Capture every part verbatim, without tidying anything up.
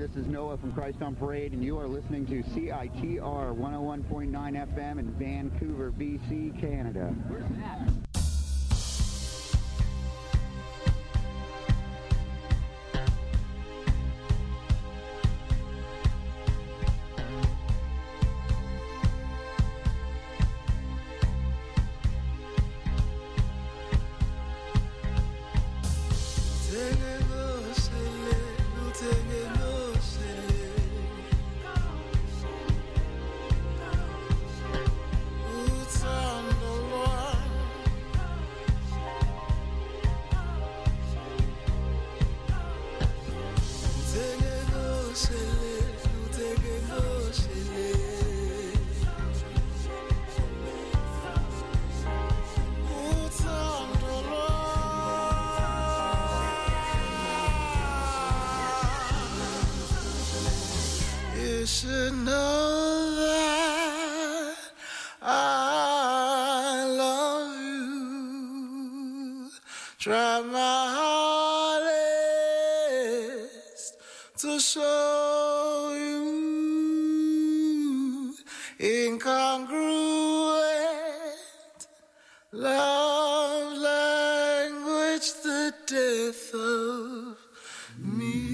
this is Noah from Christ on Parade, and you are listening to C I T R one oh one point nine F M in Vancouver, B C, Canada. Where's that? You should know that I love you. Try my hardest to show you incongruent love language, the death of me.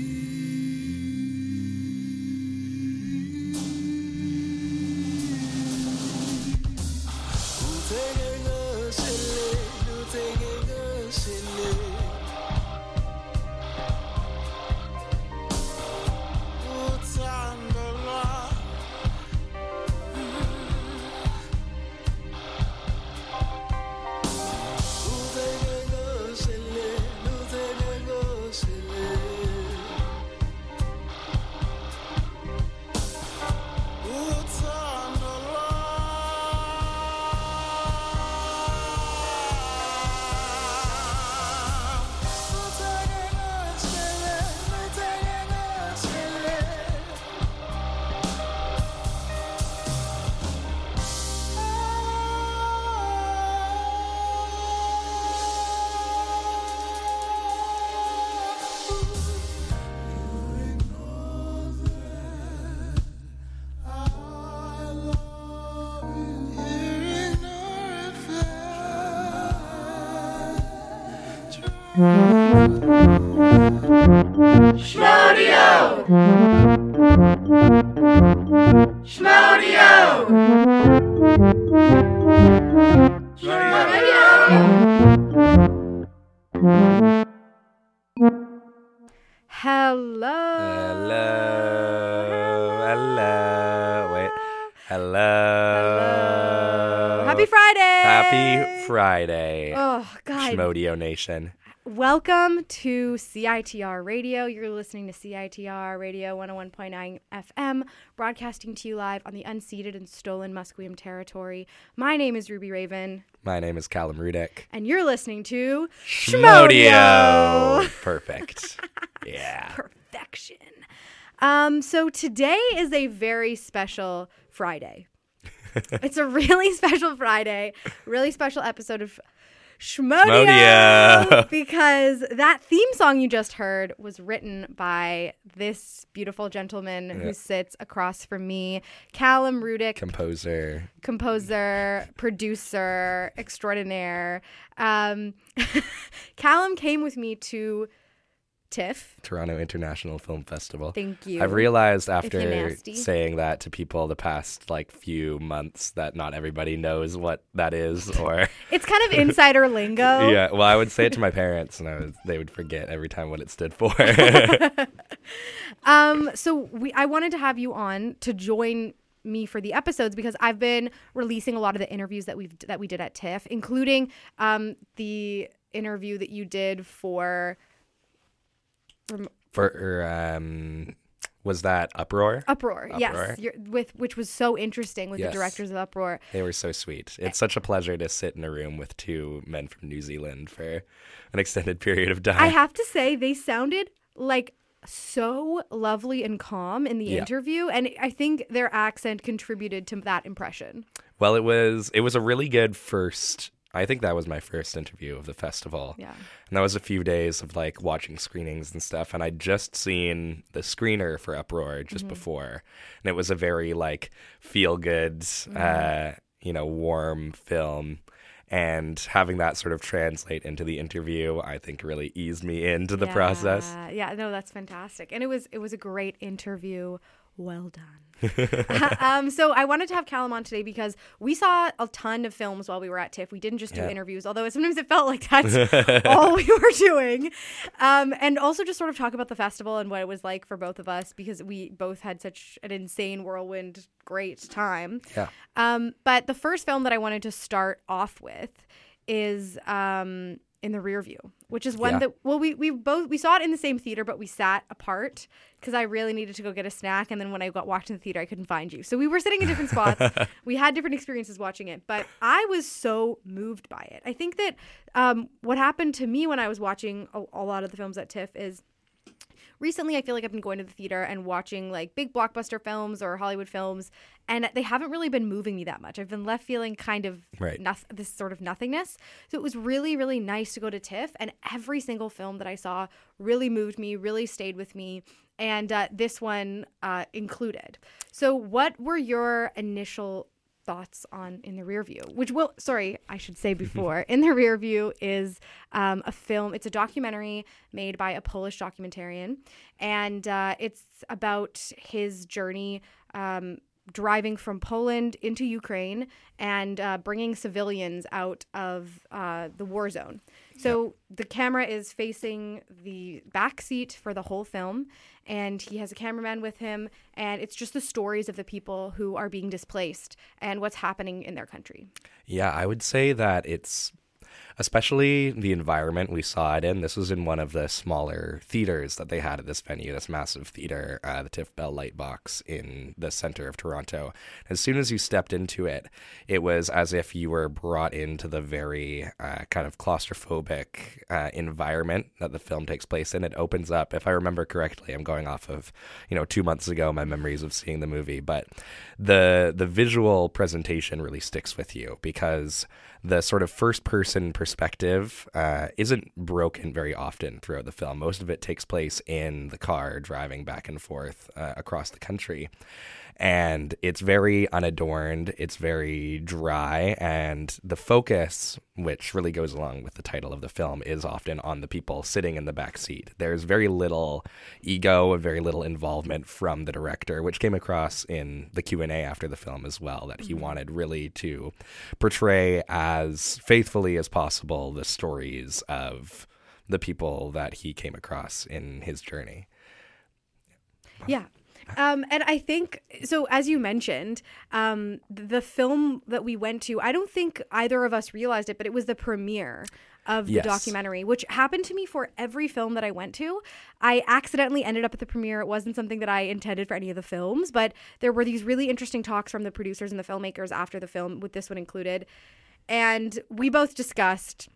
Schmodio! Schmodio! Schmodio! Hello. Hello. Hello. Wait. Hello. Hello. Happy Friday. Happy Friday. Oh, God. Schmodio Nation. Welcome to C I T R Radio. You're listening to C I T R Radio one oh one point nine F M, broadcasting to you live on the unceded and stolen Musqueam territory. My name is Ruby Raven. My name is Callum Rudick. And you're listening to Schmodio. Schmodio. Perfect. Yeah. Perfection. Um, so today is a very special Friday. It's a really special Friday, really special episode of Schmodio, Schmodio. because that theme song you just heard was written by this beautiful gentleman Yeah. who sits across from me, Callum Rudick, Composer. composer, producer extraordinaire. Um, Callum came with me to TIFF. Toronto International Film Festival. Thank you. I've realized you're after nasty. saying that to people the past like few months that not everybody knows what that is or It's kind of insider lingo. yeah, well I would say it to my parents and I was, they would forget every time what it stood for. Um, so we, I wanted to have you on to join me for the episodes because I've been releasing a lot of the interviews that we've that we did at TIFF, including um, the interview that you did for. For um, was that Uproar? Uproar, Uproar. yes, you're, with which was so interesting with Yes. the directors of Uproar. They were so sweet. It's such a pleasure to sit in a room with two men from New Zealand for an extended period of time. I have to say, they sounded like so lovely and calm in the Yeah. interview, and I think their accent contributed to that impression. Well, it was it was a really good first I think that was my first interview of the festival. Yeah. And that was a few days of like watching screenings and stuff. And I'd just seen the screener for Uproar just mm-hmm. before. And it was a very like feel good, mm-hmm. uh, you know, warm film. And having that sort of translate into the interview, I think really eased me into the yeah. process. Yeah, no, that's fantastic. And it was it was a great interview. Well done. um, so I wanted to have Callum on today because we saw a ton of films while we were at TIFF. We didn't just do yeah. interviews, although sometimes it felt like that's all we were doing. Um, and also just sort of talk about the festival and what it was like for both of us because we both had such an insane whirlwind, great time. Yeah. Um, but the first film that I wanted to start off with is um, In the Rear View, which is one yeah. that, well, we, we both, we saw it in the same theater, but we sat apart because I really needed to go get a snack. And then when I got walked in the theater, I couldn't find you. So we were sitting in different spots. We had different experiences watching it, but I was so moved by it. I think that um, what happened to me when I was watching a, a lot of the films at TIFF is recently I feel like I've been going to the theater and watching like big blockbuster films or Hollywood films, and they haven't really been moving me that much. I've been left feeling kind of right. noth- this sort of nothingness. So it was really, really nice to go to TIFF, and every single film that I saw really moved me, really stayed with me, and uh, this one uh, included. So what were your initial thoughts on In the Rear View, which will, sorry, I should say before, In the Rear View is um, a film, it's a documentary made by a Polish documentarian, and uh, it's about his journey um, driving from Poland into Ukraine and uh, bringing civilians out of uh, the war zone. So yep. the camera is facing the back seat for the whole film, and he has a cameraman with him, and it's just the stories of the people who are being displaced and what's happening in their country. Yeah, I would say that it's especially the environment we saw it in. This was in one of the smaller theaters that they had at this venue, this massive theater, uh, the TIFF Bell Lightbox in the center of Toronto. As soon as you stepped into it, it was as if you were brought into the very uh, kind of claustrophobic uh, environment that the film takes place in. It opens up, if I remember correctly, I'm going off of, you know, two months ago, my memories of seeing the movie, but the the visual presentation really sticks with you because the sort of first-person perspective uh, isn't broken very often throughout the film. Most of it takes place in the car driving back and forth uh, across the country. And it's very unadorned, it's very dry, and the focus, which really goes along with the title of the film, is often on the people sitting in the back seat. There's very little ego, very little involvement from the director, which came across in the Q and A after the film as well, that he mm-hmm. wanted really to portray as faithfully as possible the stories of the people that he came across in his journey. Yeah. Um, and I think, so as you mentioned, um, the film that we went to, I don't think either of us realized it, but it was the premiere of the yes. documentary, which happened to me for every film that I went to. I accidentally ended up at the premiere. It wasn't something that I intended for any of the films, but there were these really interesting talks from the producers and the filmmakers after the film, with this one included. And we both discussed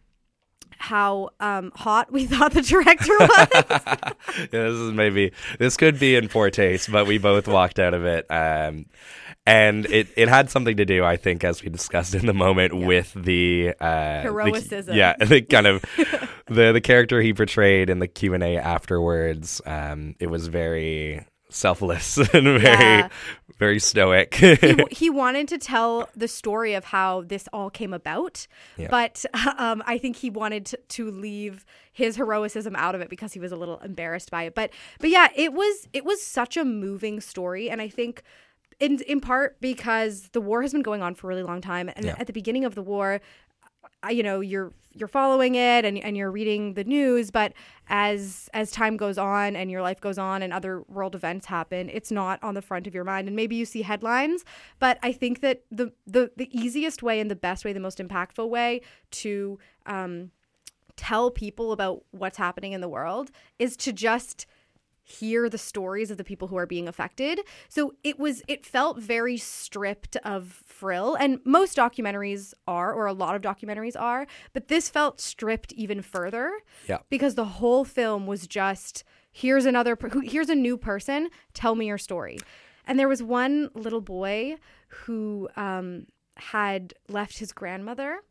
how um, hot we thought the director was. yeah, this is maybe, this could be in poor taste, but we both walked out of it. Um, and it, it had something to do, I think, as we discussed in the moment, yeah. with the... Uh, Heroicism. The, yeah, the kind of, the, the character he portrayed in the Q and A afterwards. Um, it was very selfless and very, yeah. very stoic. he, he wanted to tell the story of how this all came about, yeah. but um, I think he wanted to, to leave his heroicism out of it because he was a little embarrassed by it. But but yeah, it was it was such a moving story, and I think in in part because the war has been going on for a really long time, and yeah. at the beginning of the war, you know, you're you're following it and and you're reading the news, but as as time goes on and your life goes on and other world events happen, it's not on the front of your mind, and maybe you see headlines. But I think that the the the easiest way and the best way, the most impactful way to um, tell people about what's happening in the world is to just hear the stories of the people who are being affected. So it was, it felt very stripped of frill, and most documentaries are, or a lot of documentaries are, but this felt stripped even further. Yeah. Because the whole film was just, here's another, here's a new person, tell me your story. And there was one little boy who um, had left his grandmother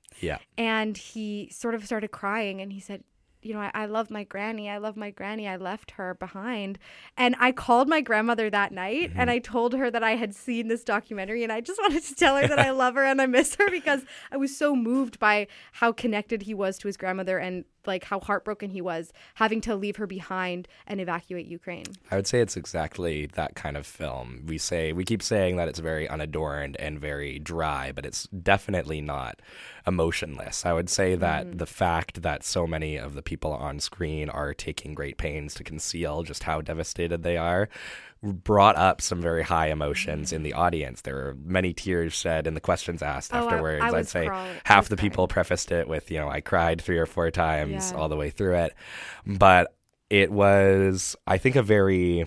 Yeah. And he sort of started crying and he said, you know, I, I love my granny. I love my granny. I left her behind. And I called my grandmother that night mm-hmm. and I told her that I had seen this documentary and I just wanted to tell her that I love her and I miss her because I was so moved by how connected he was to his grandmother and like how heartbroken he was having to leave her behind and evacuate Ukraine. I would say it's exactly that kind of film. We say we keep saying that it's very unadorned and very dry, but it's definitely not emotionless. I would say that mm. the fact that so many of the people on screen are taking great pains to conceal just how devastated they are brought up some very high emotions in the audience. There were many tears shed in the questions asked oh, afterwards. I, I I'd say crawling. half the people prefaced it with, you know, I cried three or four times yeah. all the way through it. But it was, I think, a very...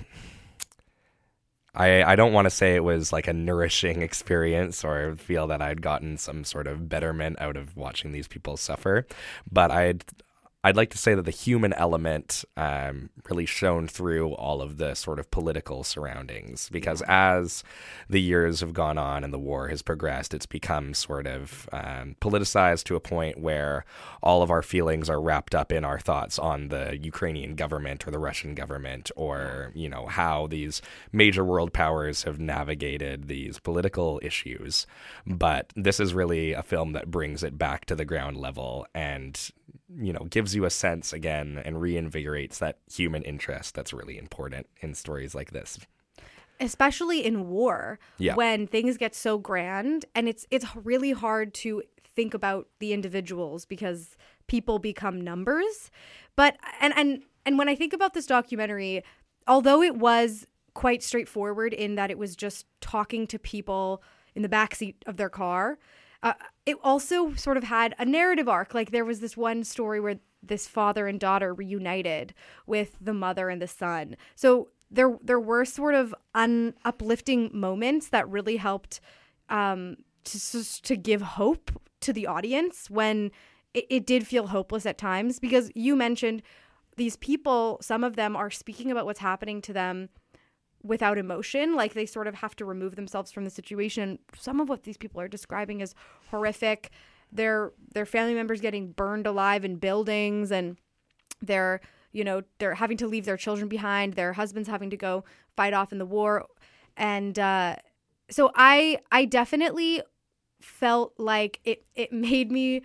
I, I don't want to say it was like a nourishing experience or feel that I'd gotten some sort of betterment out of watching these people suffer, but I'd I'd like to say that the human element um, really shone through all of the sort of political surroundings, because as the years have gone on and the war has progressed, it's become sort of um, politicized to a point where all of our feelings are wrapped up in our thoughts on the Ukrainian government or the Russian government, or, you know, how these major world powers have navigated these political issues. But this is really a film that brings it back to the ground level and, you know, gives you a sense again and reinvigorates that human interest that's really important in stories like this. Especially in war, yeah. when things get so grand, and it's it's really hard to think about the individuals because people become numbers. But and and and when I think about this documentary, although it was quite straightforward in that it was just talking to people in the backseat of their car, Uh, it also sort of had a narrative arc. Like there was this one story where this father and daughter reunited with the mother and the son. So there there were sort of un- uplifting moments that really helped um, to, to give hope to the audience when it, it did feel hopeless at times. Because you mentioned these people, some of them are speaking about what's happening to them without emotion, like they sort of have to remove themselves from the situation. Some of what these people are describing is horrific. Their their family members getting burned alive in buildings, and they're, you know, they're having to leave their children behind. Their husbands having to go fight off in the war. And uh, so I I definitely felt like it it made me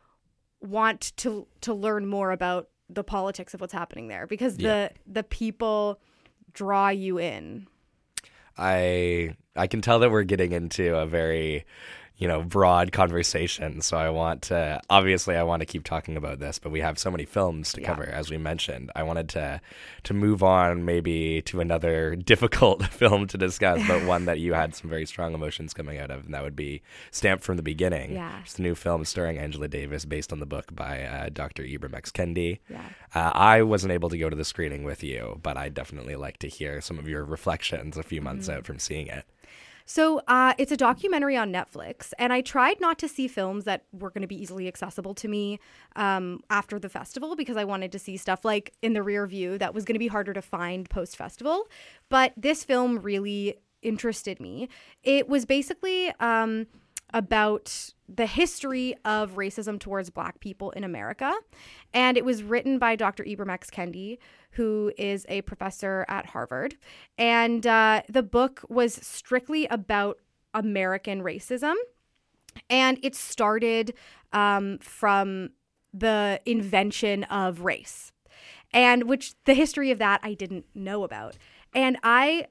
want to to learn more about the politics of what's happening there, because the yeah. the people draw you in. I I can tell that we're getting into a very, you know, broad conversation. So I want to, obviously I want to keep talking about this, but we have so many films to yeah. cover, as we mentioned. I wanted to to move on maybe to another difficult film to discuss, but one that you had some very strong emotions coming out of, and that would be Stamped from the Beginning. Yeah. It's a new film starring Angela Davis based on the book by uh, Doctor Ibram X. Kendi. Yeah. Uh, I wasn't able to go to the screening with you, but I'd definitely like to hear some of your reflections a few months mm-hmm. out from seeing it. So uh, it's a documentary on Netflix, and I tried not to see films that were going to be easily accessible to me um, after the festival, because I wanted to see stuff like In the Rear View that was going to be harder to find post-festival. But this film really interested me. It was basically um, about the history of racism towards Black people in America, and it was written by Doctor Ibram X. Kendi, who is a professor at Harvard. And uh, the book was strictly about American racism. And it started um, from the invention of race, and which the history of that I didn't know about. And I,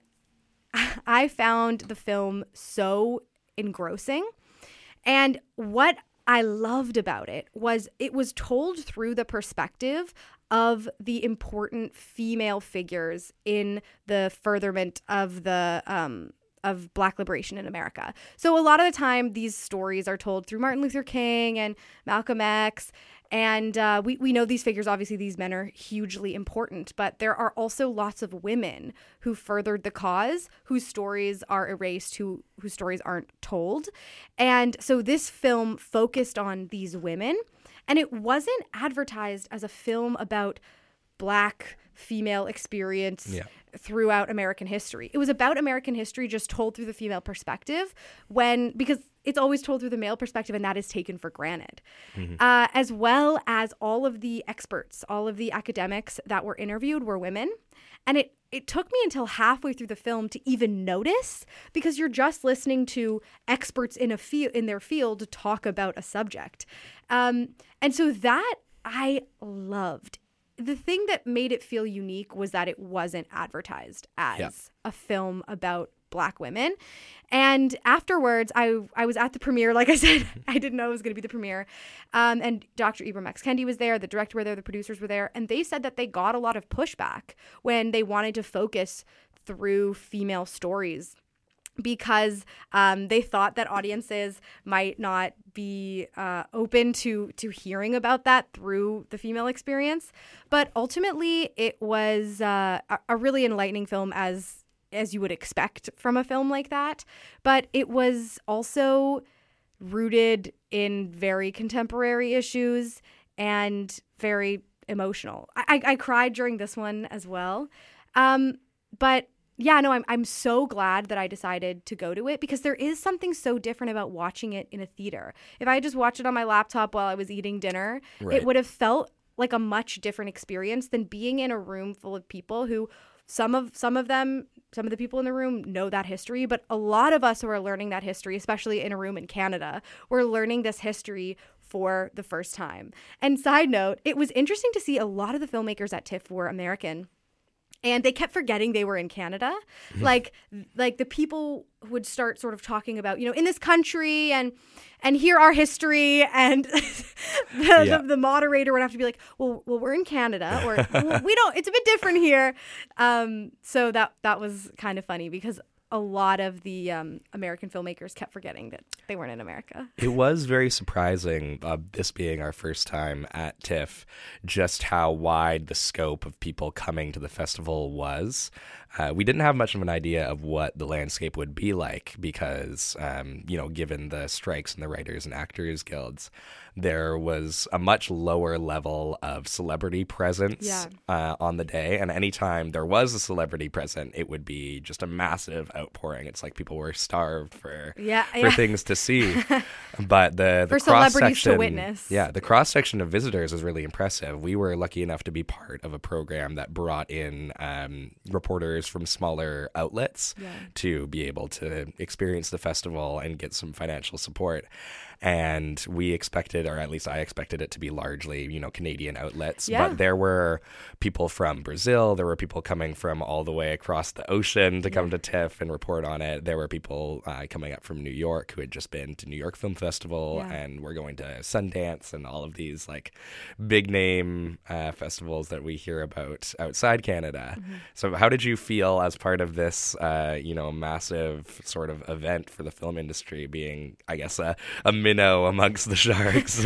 I found the film so engrossing. And what I loved about it was it was told through the perspective of the important female figures in the furtherment of the um, of Black liberation in America. So a lot of the time, these stories are told through Martin Luther King and Malcolm X. And uh, we, we know these figures, obviously these men are hugely important, but there are also lots of women who furthered the cause, whose stories are erased, who whose stories aren't told. And so this film focused on these women, and it wasn't advertised as a film about Black female experience yeah. throughout American history. It was about American history just told through the female perspective, when because it's always told through the male perspective, and that is taken for granted. Mm-hmm. Uh, as well as all of the experts, all of the academics that were interviewed were women. And it, it took me until halfway through the film to even notice, because you're just listening to experts in a field in their field talk about a subject. Um, and so that I loved. The thing that made it feel unique was that it wasn't advertised as yeah. a film about Black women. And afterwards, I I was at the premiere. Like I said, I didn't know it was going to be the premiere. Um, and Doctor Ibram X. Kendi was there. The director were there. The producers were there. And they said that they got a lot of pushback when they wanted to focus through female stories, because um, they thought that audiences might not be uh, open to to hearing about that through the female experience. But ultimately, it was uh, a, a really enlightening film, as as you would expect from a film like that. But it was also rooted in very contemporary issues and very emotional. I, I, I cried during this one as well. Um, but yeah, no, I'm I'm so glad that I decided to go to it, because there is something so different about watching it in a theater. If I had just watched it on my laptop while I was eating dinner, Right. it would have felt like a much different experience than being in a room full of people who some of some of them, some of the people in the room know that history, but a lot of us who are learning that history, especially in a room in Canada, we're learning this history for the first time. And side note, it was interesting to see a lot of the filmmakers at TIFF were American. And they kept forgetting they were in Canada. like, like the people would start sort of talking about, you know, in this country and and here our history, and the, Yeah. the, the moderator would have to be like, well, well, we're in Canada, or well, we don't. It's a bit different here. Um, so that that was kind of funny, because a lot of the um, American filmmakers kept forgetting that they weren't in America. It was very surprising, uh, this being our first time at TIFF, just how wide the scope of people coming to the festival was. Uh, we didn't have much of an idea of what the landscape would be like because, um, you know, given the strikes in the Writers and Actors Guilds, there was a much lower level of celebrity presence Yeah. uh, on the day. And anytime there was a celebrity present, it would be just a massive outpouring. It's like people were starved for Yeah, for yeah. things to see. But the, the For cross celebrities to section, witness. yeah, the cross section of visitors is really impressive. We were lucky enough to be part of a program that brought in um, reporters from smaller outlets Yeah. to be able to experience the festival and get some financial support. And we expected, or at least I expected it to be largely, you know, Canadian outlets. Yeah. But there were people from Brazil. There were people coming from all the way across the ocean to come to TIFF and report on it. There were people uh, coming up from New York who had just been to New York Film Festival Yeah. and were going to Sundance and all of these like big name uh, festivals that we hear about outside Canada. Mm-hmm. So how did you feel as part of this, uh, you know, massive sort of event for the film industry, being, I guess, a, a minnow amongst the sharks?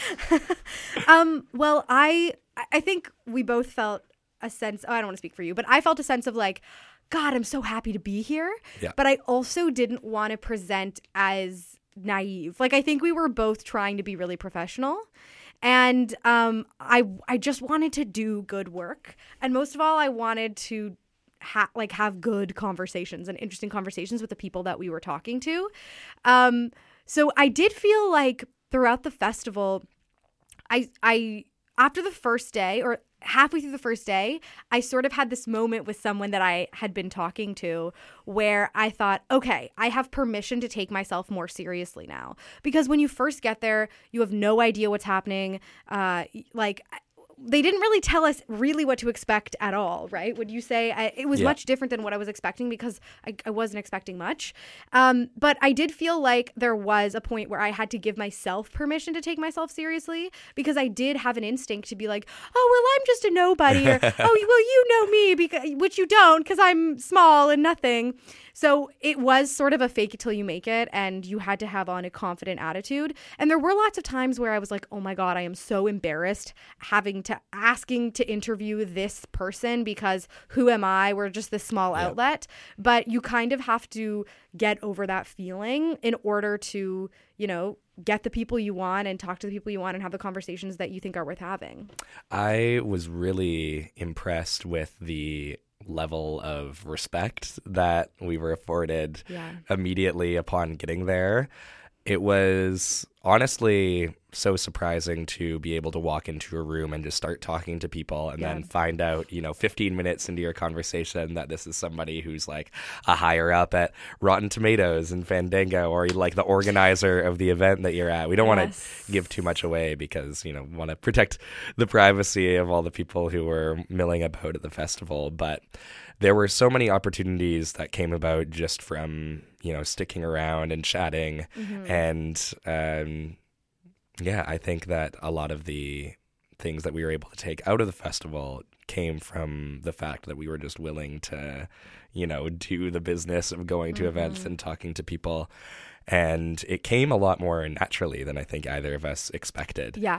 Um, well, I I think we both felt a sense, oh, I don't want to speak for you, but I felt a sense of like, God, I'm so happy to be here. Yeah. But I also didn't want to present as naive. Like, I think we were both trying to be really professional. And um, I I just wanted to do good work. And most of all, I wanted to ha- like have good conversations and interesting conversations with the people that we were talking to. Um, so I did feel like throughout the festival, I I after the first day, or halfway through the first day, I sort of had this moment with someone that I had been talking to where I thought, okay, I have permission to take myself more seriously now. Because when you first get there, you have no idea what's happening. Uh, like, they didn't really tell us really what to expect at all, right? Would you say? I, it was Yeah. much different than what I was expecting, because I, I wasn't expecting much. Um, but I did feel like there was a point where I had to give myself permission to take myself seriously, because I did have an instinct to be like, oh, well, I'm just a nobody, or, oh, well, you know me, because, which you don't, because I'm small and nothing. So it was sort of a fake it till you make it, and you had to have on a confident attitude. And there were lots of times where I was like, oh my God, I am so embarrassed having to asking to interview this person, because who am I? We're just this small Yep. outlet. But you kind of have to get over that feeling in order to, you know, get the people you want and talk to the people you want and have the conversations that you think are worth having. I was really impressed with the level of respect that we were afforded Yeah. immediately upon getting there. it was honestly so surprising to be able to walk into a room and just start talking to people and yeah. then find out, you know, fifteen minutes into your conversation that this is somebody who's like a higher up at Rotten Tomatoes and Fandango, or like the organizer of the event that you're at. We don't yes. want to give too much away because, you know, want to protect the privacy of all the people who were milling about at the festival. But there were so many opportunities that came about just from, you know, sticking around and chatting. Mm-hmm. And um, yeah, I think that a lot of the things that we were able to take out of the festival came from the fact that we were just willing to, you know, do the business of going to mm-hmm. events and talking to people. And it came a lot more naturally than I think either of us expected. Yeah.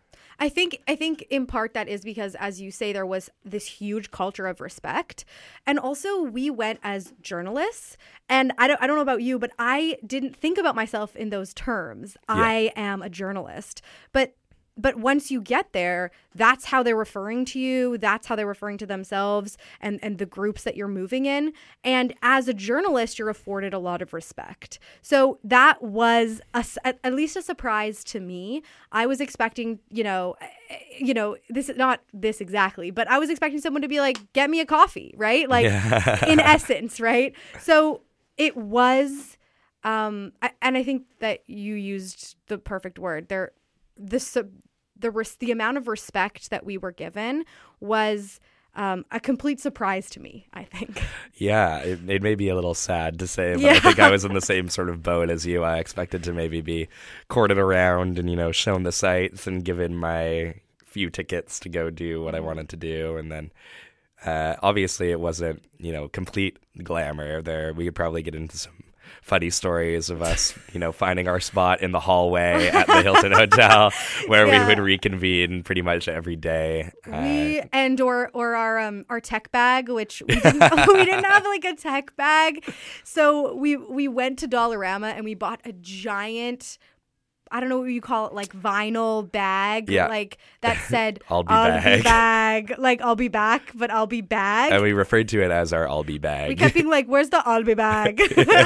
I think I think in part that is because, as you say, there was this huge culture of respect. And also we went as journalists. And I don't I don't know about you, but I didn't think about myself in those terms. Yeah. I am a journalist. But But once you get there, that's how they're referring to you. That's how they're referring to themselves and, and the groups that you're moving in. And as a journalist, you're afforded a lot of respect. So that was a, at, at least a surprise to me. I was expecting, you know, you know, this is not this exactly, but I was expecting someone to be like, get me a coffee, right? Like yeah. in essence, right? So it was, um, I, and I think that you used the perfect word there. The the res- the amount of respect that we were given was um, a complete surprise to me, I think. Yeah, it, it may be a little sad to say, but yeah. I think I was in the same sort of boat as you. I expected to maybe be courted around and, you know, shown the sights and given my few tickets to go do what I wanted to do. And then uh, obviously it wasn't, you know, complete glamour there. We could probably get into some funny stories of us, you know, finding our spot in the hallway at the Hilton Hotel where yeah. we would reconvene pretty much every day. We uh, and or or our um our tech bag, which we didn't we didn't have like a tech bag, so we we went to Dollarama and we bought a giant, I don't know what you call it, like vinyl bag, yeah. like that said, I'll be I'll bag. be bag, like I'll be back, but I'll be bag. And we referred to it as our I'll be bag. We kept being like, where's the I'll be bag?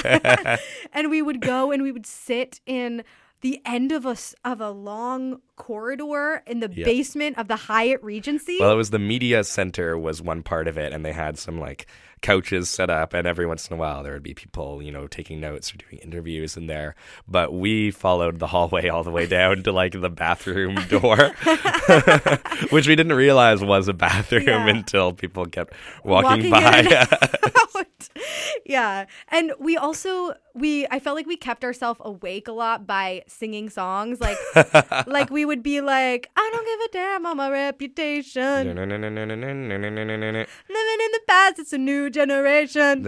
And we would go and we would sit in the end of a, of a long corridor in the yep. basement of the Hyatt Regency. Well, it was the media center was one part of it, and they had some like couches set up, and every once in a while there would be people, you know, taking notes or doing interviews in there. But we followed the hallway all the way down to like the bathroom door, which we didn't realize was a bathroom yeah. until people kept walking, walking by. Yeah. And we also, we, I felt like we kept ourselves awake a lot by singing songs. Like, like we would be like, I don't give a damn on my reputation. Living in the past, it's a new generation.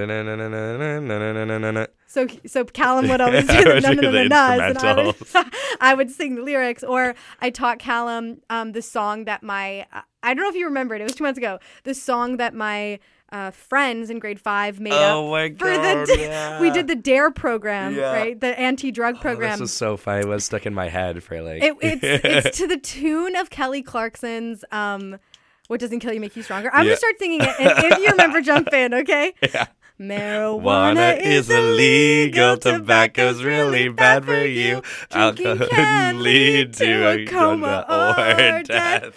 So, so Callum would always do the none of the and I would, I would sing the lyrics, or I taught Callum um, the song that my, I don't know if you remember it, it was two months ago, the song that my uh, friends in grade five made oh up my for God, the, yeah. we did the DARE program, yeah. right? The anti-drug program. Oh, this is so funny. It was stuck in my head for like. It, it's, it's to the tune of Kelly Clarkson's, um, What Doesn't Kill You Make You Stronger. I'm yeah. going to start singing it. And if you remember, jump in, okay? Yeah. Marijuana is illegal, tobacco's really bad for you. Alcohol can lead to a coma or death.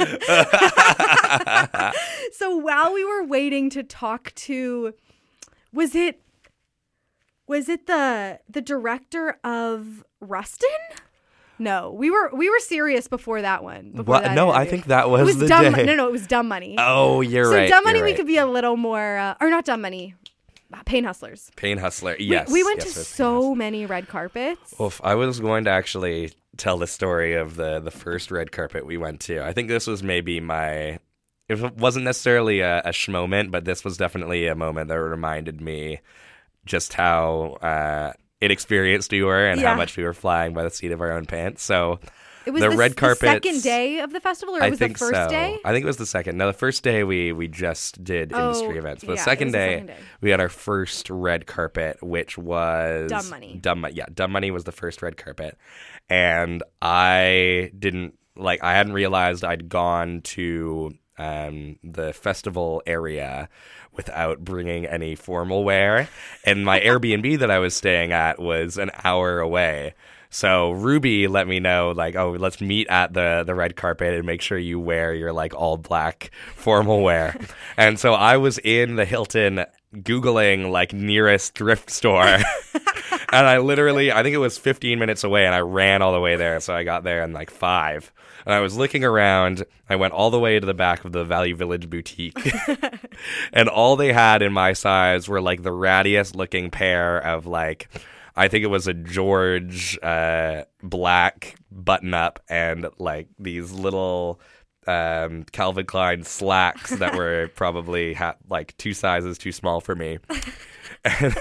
So while we were waiting to talk to, was it, was it the the director of Rustin? No, we were we were serious before that one. Before what? That no, interview. I think that was, it was the dumb, day. No, no, it was Dumb Money. Oh, you're so right. So Dumb Money, right. we could be a little more, uh, or not Dumb Money. Pain Hustlers. Pain Hustler, yes. We, we went yes, to so many red carpets. Oof, I was going to actually tell the story of the, the first red carpet we went to. I think this was maybe my... It wasn't necessarily a, a schmoment, but this was definitely a moment that reminded me just how uh, inexperienced we were and yeah. how much we were flying by the seat of our own pants. So... It was the, the red carpet. The second day of the festival, or it was I think the first so. day? I think it was the second. No, the first day we we just did oh, industry events. But yeah, the, second day, the second day, we had our first red carpet, which was Dumb Money. Dumb Money. Yeah, Dumb Money was the first red carpet, and I didn't like. I hadn't realized I'd gone to um, the festival area without bringing any formal wear. And my Airbnb that I was staying at was an hour away. So Ruby let me know, like, oh, let's meet at the, the red carpet and make sure you wear your, like, all black formal wear. And so I was in the Hilton Googling, like, nearest thrift store. And I literally, I think it was fifteen minutes away, and I ran all the way there. So I got there in, like, five. And I was looking around. I went all the way to the back of the Value Village boutique. And all they had in my size were, like, the rattiest looking pair of, like, I think it was a George uh, black button-up and, like, these little um, Calvin Klein slacks that were probably, ha- like, two sizes too small for me. And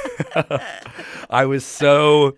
I was so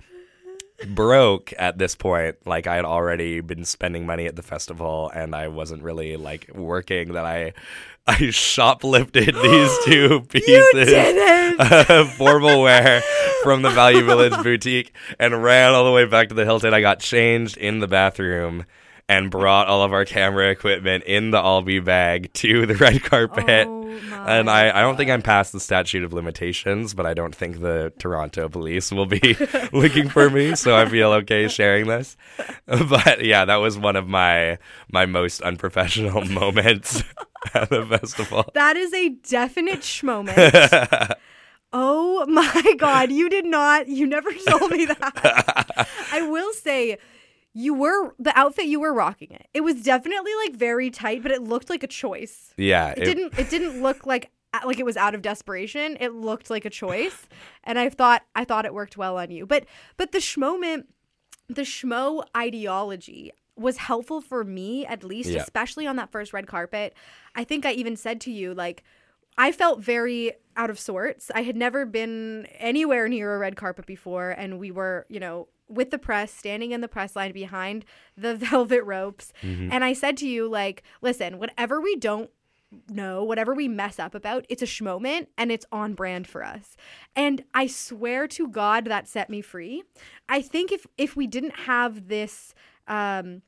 broke at this point. Like, I had already been spending money at the festival, and I wasn't really, like, working, that I... I shoplifted these two pieces of formal wear from the Value Village boutique and ran all the way back to the Hilton. I got changed in the bathroom and brought all of our camera equipment in the Albi bag to the red carpet. Oh and I, I don't think I'm past the statute of limitations, but I don't think the Toronto police will be looking for me, so I feel okay sharing this. But yeah, that was one of my my most unprofessional moments at the festival. That is a definite schmoment. Oh my God, you did not, you never told me that. I will say, you were, the outfit you were rocking it. It was definitely like very tight, but it looked like a choice. Yeah. It, it didn't, it didn't look like, like it was out of desperation. It looked like a choice. And I thought, I thought it worked well on you. But, but the schmoment, the schmo ideology was helpful for me, at least, yeah. especially on that first red carpet. I think I even said to you, like, I felt very out of sorts. I had never been anywhere near a red carpet before, and we were, you know, with the press, standing in the press line behind the velvet ropes. Mm-hmm. And I said to you, like, listen, whatever we don't know, whatever we mess up about, it's a schmoment and it's on brand for us. And I swear to God that set me free. I think if if we didn't have this um,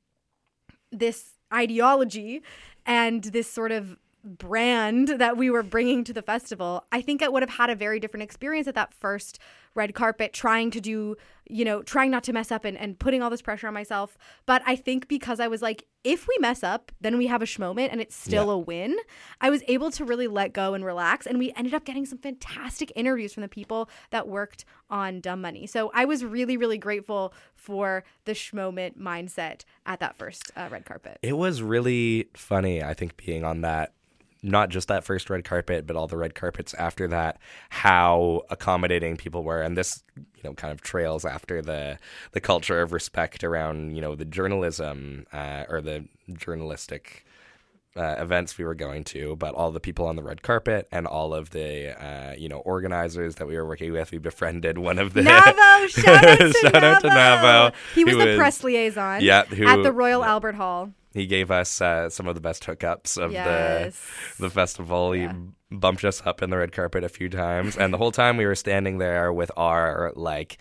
this ideology and this sort of brand that we were bringing to the festival, I think I would have had a very different experience at that first red carpet, trying to do, you know, trying not to mess up and, and putting all this pressure on myself. But I think because I was like, if we mess up, then we have a schmoment and it's still yeah. a win, I was able to really let go and relax. And we ended up getting some fantastic interviews from the people that worked on Dumb Money. So I was really, really grateful for the schmoment mindset at that first uh, red carpet. It was really funny, I think, being on that, not just that first red carpet, but all the red carpets after that, how accommodating people were. And this, you know, kind of trails after the the culture of respect around, you know, the journalism uh, or the journalistic uh, events we were going to, but all the people on the red carpet and all of the, uh, you know, organizers that we were working with. We befriended one of the... Navo! Shout out to Shout Navo! out to Navo. He was who the was, press liaison yeah, who, at the Royal Albert Hall. He gave us uh, some of the best hookups of yes. the the festival. Yeah. He bumped us up in the red carpet a few times, and the whole time we were standing there with our like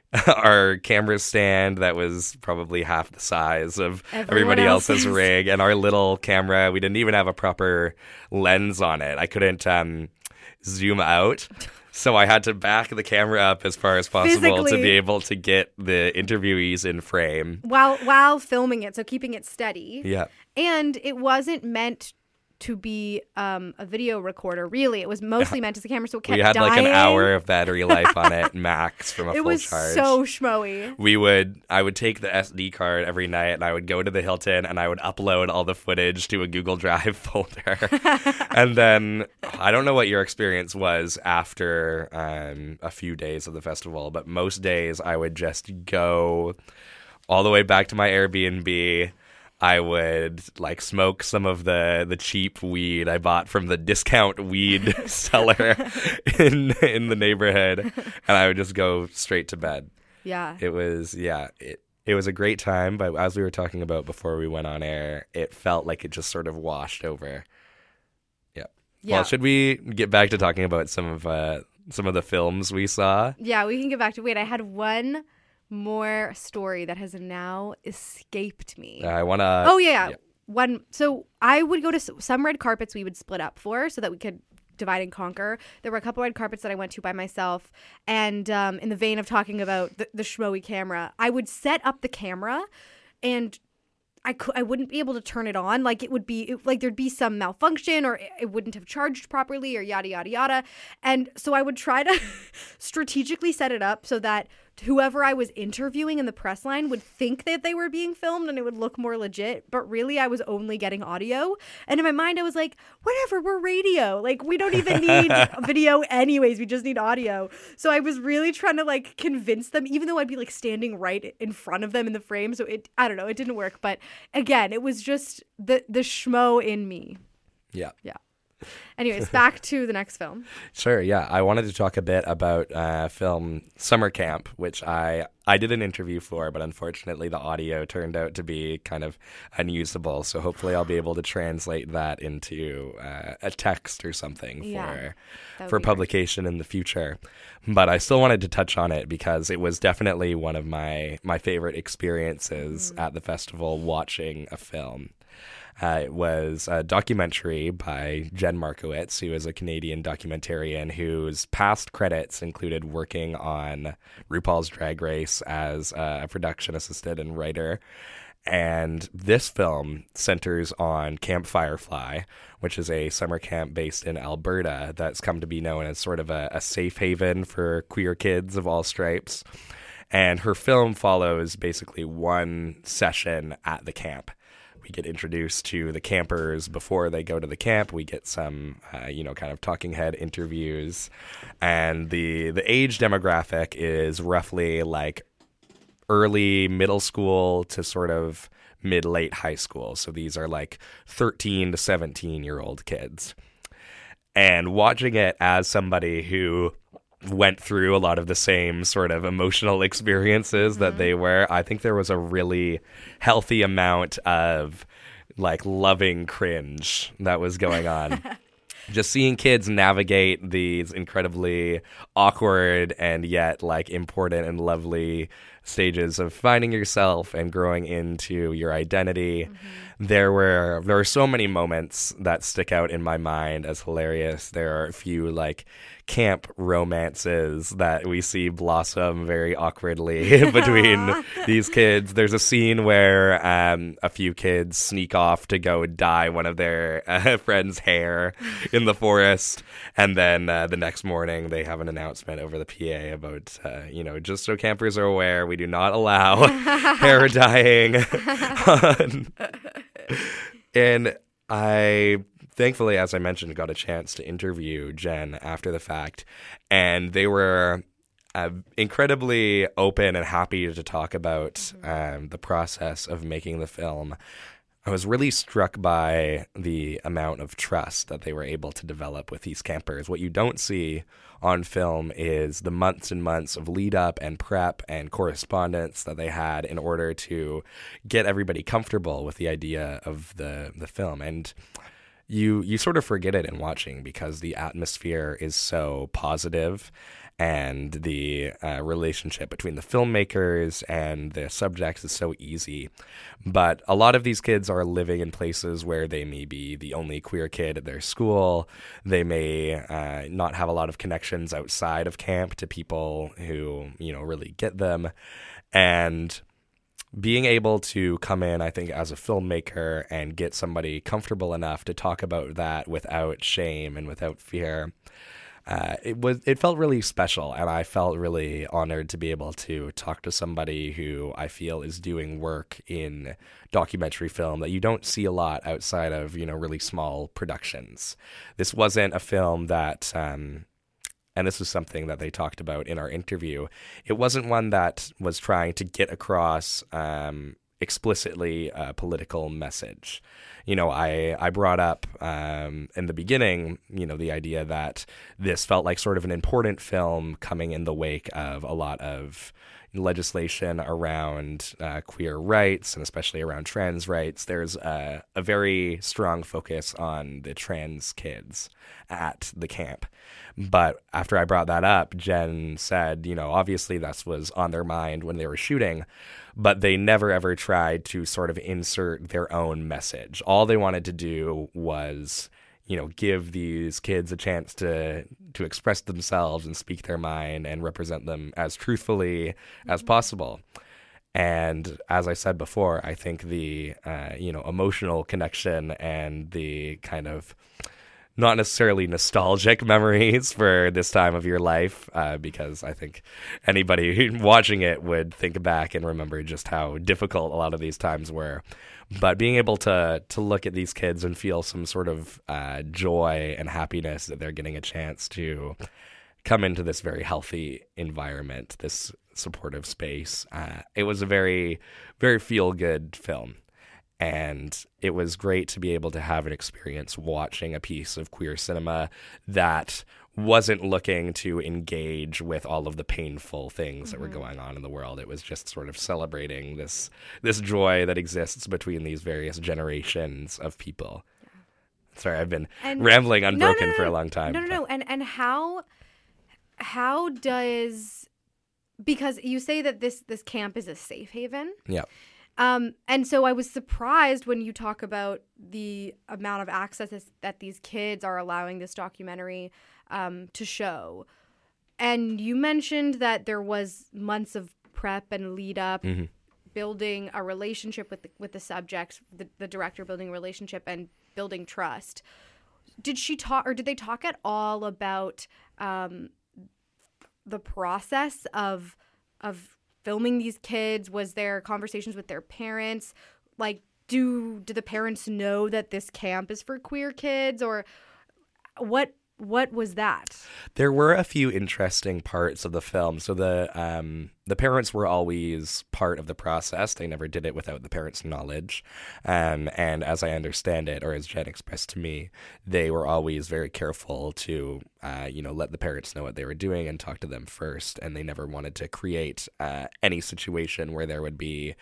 our camera stand that was probably half the size of Everyone everybody else's else's. rig, and our little camera. We didn't even have a proper lens on it. I couldn't um, zoom out. So I had to back the camera up as far as possible Physically. to be able to get the interviewees in frame. While while filming it, so keeping it steady. Yeah. And it wasn't meant to be um, a video recorder, really. It was mostly meant as a camera, so it kept We had dying. like an hour of battery life on it, max, from a It full was charge. so schmoey. We would, I would take the S D card every night, and I would go to the Hilton, and I would upload all the footage to a Google Drive folder. And then, I don't know what your experience was after um, a few days of the festival, but most days I would just go all the way back to my Airbnb. I would like smoke some of the, the cheap weed I bought from the discount weed seller in in the neighborhood, and I would just go straight to bed. Yeah. It was yeah, it it was a great time, but as we were talking about before we went on air, it felt like it just sort of washed over. Yeah. Yeah. Well, should we get back to talking about some of uh, some of the films we saw? Yeah, we can get back to wait. I had one more story that has now escaped me. I want to oh yeah, yeah. one. So I would go to s- some red carpets we would split up for so that we could divide and conquer. There were a couple red carpets that I went to by myself. And um, in the vein of talking about the, the schmoey camera, I would set up the camera and I, could, I wouldn't be able to turn it on. Like it would be it, like there'd be some malfunction or it, it wouldn't have charged properly or yada, yada, yada. And so I would try to strategically set it up so that whoever I was interviewing in the press line would think that they were being filmed and it would look more legit. But really, I was only getting audio. And in my mind, I was like, whatever, we're radio. Like, we don't even need video anyways. We just need audio. So I was really trying to like convince them, even though I'd be like standing right in front of them in the frame. So it, I don't know, it didn't work. But again, it was just the, the schmo in me. Yeah. Yeah. Anyways, back to the next film. Sure, yeah. I wanted to talk a bit about uh, film Summer Camp, which I, I did an interview for, but unfortunately the audio turned out to be kind of unusable. So hopefully I'll be able to translate that into uh, a text or something Yeah, for for publication in the future. But I still wanted to touch on it because it was definitely one of my, my favorite experiences mm. at the festival watching a film. Uh, it was a documentary by Jen Markowitz, who is a Canadian documentarian whose past credits included working on RuPaul's Drag Race as a production assistant and writer. And this film centers on Camp Firefly, which is a summer camp based in Alberta that's come to be known as sort of a, a safe haven for queer kids of all stripes. And her film follows basically one session at the camp. We get introduced to the campers before they go to the camp. We get some, uh, you know, kind of talking head interviews. And the the age demographic is roughly like early middle school to sort of mid-late high school. So these are like thirteen to seventeen-year-old kids. And watching it as somebody who went through a lot of the same sort of emotional experiences mm-hmm. that they were, I think there was a really healthy amount of like loving cringe that was going on. Just seeing kids navigate these incredibly awkward and yet like important and lovely stages of finding yourself and growing into your identity. Mm-hmm. There were there were so many moments that stick out in my mind as hilarious. There are a few like camp romances that we see blossom very awkwardly between these kids. There's a scene where um, a few kids sneak off to go dye one of their uh, friends' hair in the forest, and then uh, the next morning they have an announcement over the P A about, uh, you know, just so campers are aware, we do not allow hair dyeing. And I... Thankfully, as I mentioned, got a chance to interview Jen after the fact, and they were uh, incredibly open and happy to talk about um, the process of making the film. I was really struck by the amount of trust that they were able to develop with these campers. What you don't see on film is the months and months of lead up and prep and correspondence that they had in order to get everybody comfortable with the idea of the, the film. And You you sort of forget it in watching because the atmosphere is so positive and the uh, relationship between the filmmakers and the subjects is so easy. But a lot of these kids are living in places where they may be the only queer kid at their school. They may uh, not have a lot of connections outside of camp to people who, you know, really get them. And being able to come in, I think, as a filmmaker and get somebody comfortable enough to talk about that without shame and without fear, uh, it was it felt really special, and I felt really honored to be able to talk to somebody who I feel is doing work in documentary film that you don't see a lot outside of, you know, really small productions. This wasn't a film that... Um, And this was something that they talked about in our interview. It wasn't one that was trying to get across um, explicitly a political message. You know, I, I brought up um, in the beginning, you know, the idea that this felt like sort of an important film coming in the wake of a lot of, legislation around uh, queer rights and especially around trans rights. There's a, a very strong focus on the trans kids at the camp. But after I brought that up, Jen said, you know, obviously this was on their mind when they were shooting, but they never ever tried to sort of insert their own message. All they wanted to do was, you know, give these kids a chance to to express themselves and speak their mind and represent them as truthfully as possible. And as I said before, I think the, uh, you know, emotional connection and the kind of not necessarily nostalgic memories for this time of your life, uh, because I think anybody watching it would think back and remember just how difficult a lot of these times were. But being able to to look at these kids and feel some sort of uh, joy and happiness that they're getting a chance to come into this very healthy environment, this supportive space, uh, it was a very, very feel-good film. And it was great to be able to have an experience watching a piece of queer cinema that wasn't looking to engage with all of the painful things mm-hmm. that were going on in the world. It was just sort of celebrating this this joy that exists between these various generations of people. Yeah. Sorry, I've been and rambling unbroken no, no, no, for a long time. No, no, no. And and how how does, because you say that this this camp is a safe haven. Yeah. Um, and so I was surprised when you talk about the amount of access that these kids are allowing this documentary um, to show. And you mentioned that there was months of prep and lead up, mm-hmm. building a relationship with the, with the subjects, the, the director building a relationship and building trust. Did she talk, or did they talk at all about um, the process of of filming these kids? Was there conversations with their parents? Like, do do the parents know that this camp is for queer kids, or what? What was that? There were a few interesting parts of the film. So the um, the parents were always part of the process. They never did it without the parents' knowledge. Um, and as I understand it, or as Jen expressed to me, they were always very careful to, uh, you know, let the parents know what they were doing and talk to them first. And they never wanted to create uh, any situation where there would be,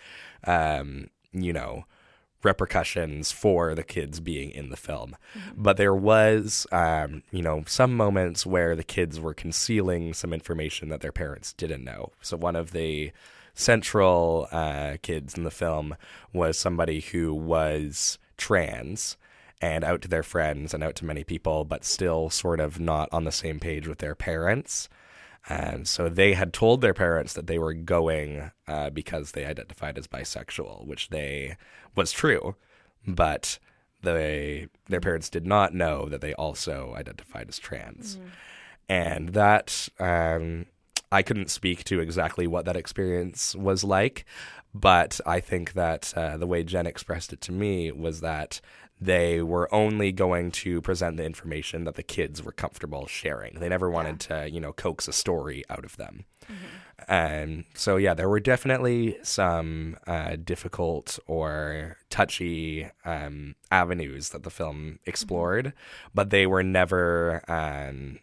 um, you know, repercussions for the kids being in the film. Mm-hmm. But there was, um, you know, some moments where the kids were concealing some information that their parents didn't know. So one of the central uh, kids in the film was somebody who was trans and out to their friends and out to many people, but still sort of not on the same page with their parents. And so they had told their parents that they were going uh, because they identified as bisexual, which they was true, but they their parents did not know that they also identified as trans. Mm-hmm. And that um, I couldn't speak to exactly what that experience was like, but I think that uh, the way Jen expressed it to me was that they were only going to present the information that the kids were comfortable sharing. They never wanted yeah. to, you know, coax a story out of them. Mm-hmm. And so, yeah, there were definitely some uh, difficult or touchy um, avenues that the film explored, mm-hmm. but they were never um,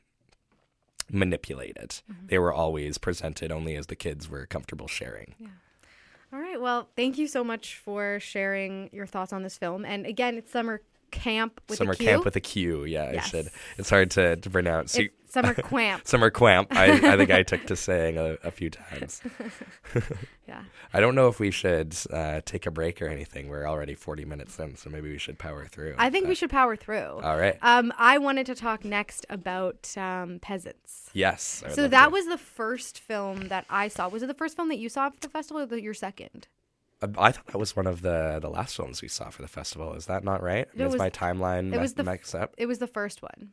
manipulated. Mm-hmm. They were always presented only as the kids were comfortable sharing. Yeah. All right. Well, thank you so much for sharing your thoughts on this film. And again, it's Summer Camp with Summer a Q. Camp with a Q. Yeah, yes. I should. It's hard to, to pronounce. It's Summer Quamp. Summer Quamp. I, I think I took to saying a, a few times. Yeah. I don't know if we should uh, take a break or anything. We're already forty minutes in, so maybe we should power through. I think but... we should power through. All right. Um, I wanted to talk next about um, Peasants. Yes. So that to. was the first film that I saw. Was it the first film that you saw at the festival, or the, your second? I thought that was one of the, the last films we saw for the festival. Is that not right? It Is was, my timeline it was the, mixed up? It was the first one.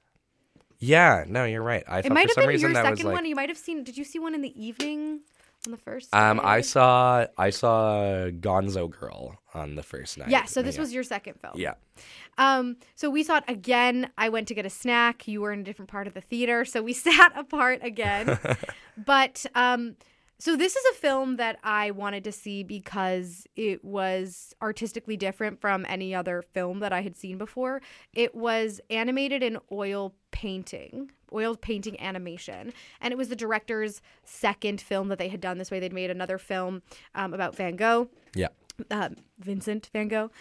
Yeah, no, you're right. I it thought might for have some been reason your that second was like, one. You might have seen. Did you see one in the evening on the first? Um, day? I saw I saw Gonzo Girl on the first night. Yeah, so this yeah. was your second film. Yeah. Um, so we saw it again. I went to get a snack. You were in a different part of the theater, so we sat apart again. But um. So this is a film that I wanted to see because it was artistically different from any other film that I had seen before. It was animated in oil painting oil painting animation. And it was the director's second film that they had done this way. They'd made another film um, about Van Gogh. Yeah. Uh, Vincent van Gogh,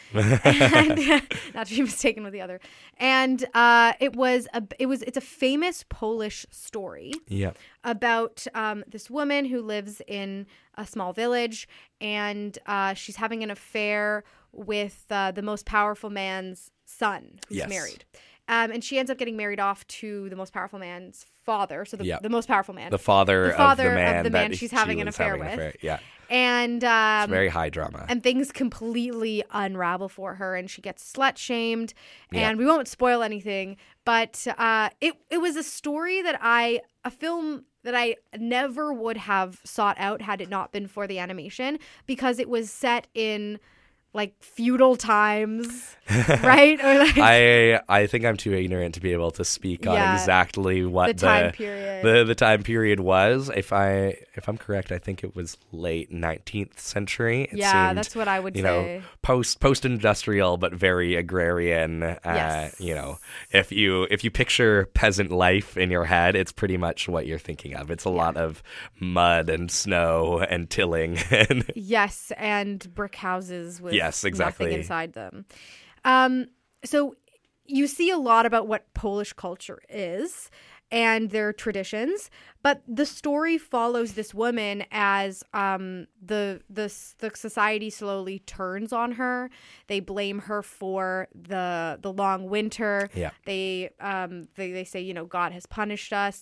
and, not to be mistaken with the other. And uh, it was a, it was, it's a famous Polish story Yeah. about um, this woman who lives in a small village, and uh, she's having an affair with uh, the most powerful man's son, who's Yes. married. Um, and she ends up getting married off to the most powerful man's father, so the, Yeah. the most powerful man, The father, the father of the man, of the man that she's she having an was affair having an with. affair. Yeah. and um, It's very high drama. and things completely unravel for her, and she gets slut shamed. Yeah. And we won't spoil anything, but uh, it it was a story that I a film that I never would have sought out had it not been for the animation, because it was set in like feudal times, right? Or like I I think I'm too ignorant to be able to speak on Yeah. exactly what the the time period. the, the time period was. If I if I'm correct, I think it was late nineteenth century. It yeah, seemed, that's what I would you say. know, post post industrial but very agrarian. Uh, Yes. You know, if you if you picture peasant life in your head, it's pretty much what you're thinking of. It's a lot of mud and snow and tilling and Yes, and brick houses with Yes, exactly. nothing inside them. Um, so you see a lot about what Polish culture is and their traditions, but the story follows this woman as um, the the the society slowly turns on her. They blame her for the the long winter. Yeah. They um they, they say, you know, God has punished us.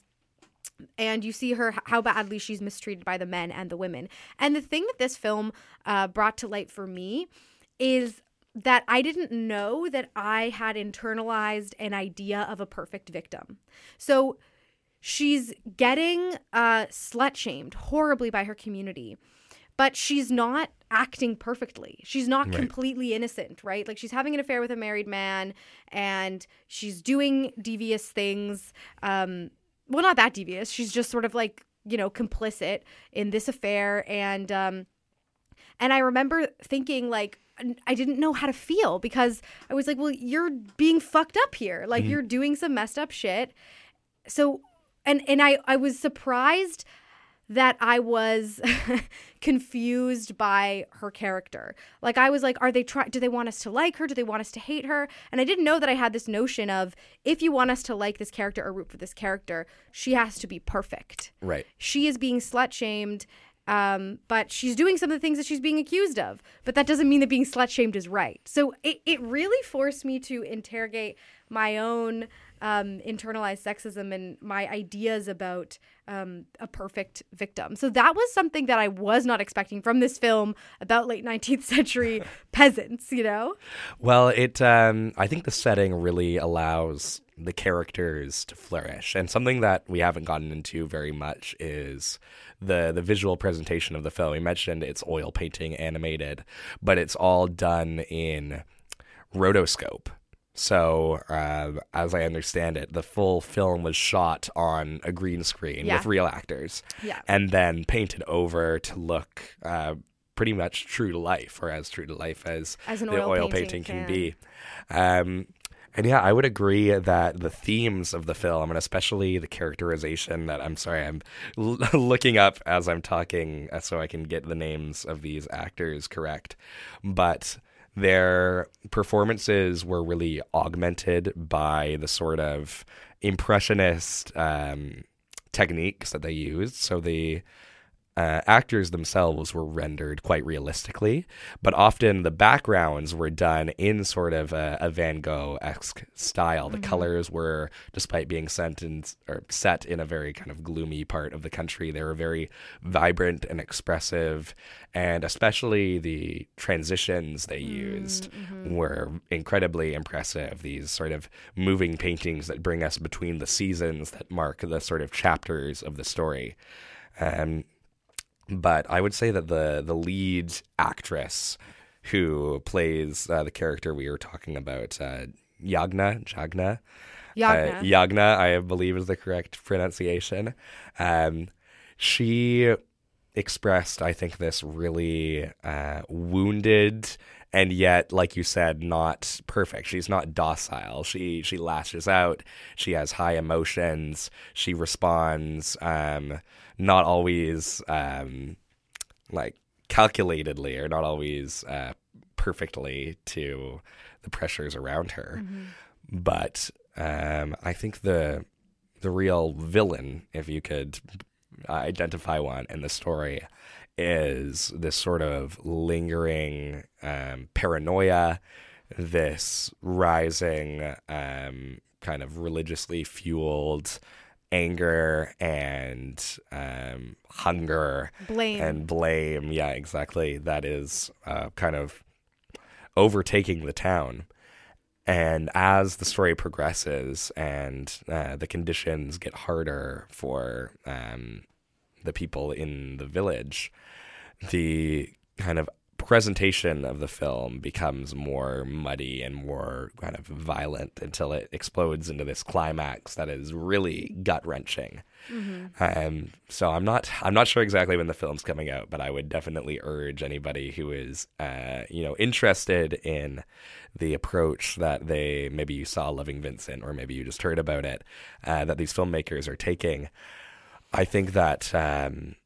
And you see her, how badly she's mistreated by the men and the women. And the thing that this film uh, brought to light for me is that I didn't know that I had internalized an idea of a perfect victim. So she's getting uh, slut-shamed horribly by her community, but she's not acting perfectly. She's not Right. completely innocent, right? Like, she's having an affair with a married man, and she's doing devious things. Um, well, not that devious. She's just sort of like, you know, complicit in this affair. And um, and I remember thinking, like, I didn't know how to feel, because I was like, well, you're being fucked up here. Like, Mm-hmm. you're doing some messed up shit. So, and and I, I was surprised that I was confused by her character. Like, I was like, are they try? Do they want us to like her? Do they want us to hate her? And I didn't know that I had this notion of, if you want us to like this character or root for this character, she has to be perfect. Right. She is being slut shamed, um, but she's doing some of the things that she's being accused of. But that doesn't mean that being slut shamed is right. So it, it really forced me to interrogate my own um, internalized sexism and my ideas about um, a perfect victim. So that was something that I was not expecting from this film about late nineteenth century peasants, you know? Well, it um, I think the setting really allows the characters to flourish. And something that we haven't gotten into very much is the the visual presentation of the film. We mentioned it's oil painting animated, but it's all done in rotoscope. So, uh, as I understand it, the full film was shot on a green screen Yeah. with real actors, Yeah. and then painted over to look uh, pretty much true to life, or as true to life as, As an the oil oil painting painting, can can. be. Um, and yeah, I would agree that the themes of the film, and especially the characterization that, I'm sorry, I'm l- looking up as I'm talking uh, so I can get the names of these actors correct, but their performances were really augmented by the sort of impressionist um, techniques that they used. So the uh, actors themselves were rendered quite realistically, but often the backgrounds were done in sort of a, a Van Gogh-esque style. The colors were, despite being sent in, or set in a very kind of gloomy part of the country, they were very vibrant and expressive, and especially the transitions they used were incredibly impressive. These sort of moving paintings that bring us between the seasons that mark the sort of chapters of the story. Um, But I would say that the the lead actress who plays uh, the character we were talking about, uh, Yagna, Jagna, Yagna. Uh, Yagna, I believe is the correct pronunciation. Um, she expressed, I think, this really uh, wounded and yet, like you said, not perfect. She's not docile. She she lashes out. She has high emotions. She responds um, not always um, like calculatedly or not always uh, perfectly to the pressures around her. Mm-hmm. But um, I think the the real villain, if you could identify one in the story, is this sort of lingering um, paranoia, this rising um, kind of religiously fueled anger and um, hunger. Blame. And blame. Yeah, exactly. That is uh, kind of overtaking the town. And as the story progresses and uh, the conditions get harder for um, the people in the village, the kind of presentation of the film becomes more muddy and more kind of violent until it explodes into this climax that is really gut-wrenching. Mm-hmm. Um, so I'm not I'm not sure exactly when the film's coming out, but I would definitely urge anybody who is uh, you know interested in the approach that they maybe you saw Loving Vincent or maybe you just heard about it uh, that these filmmakers are taking. I think that um,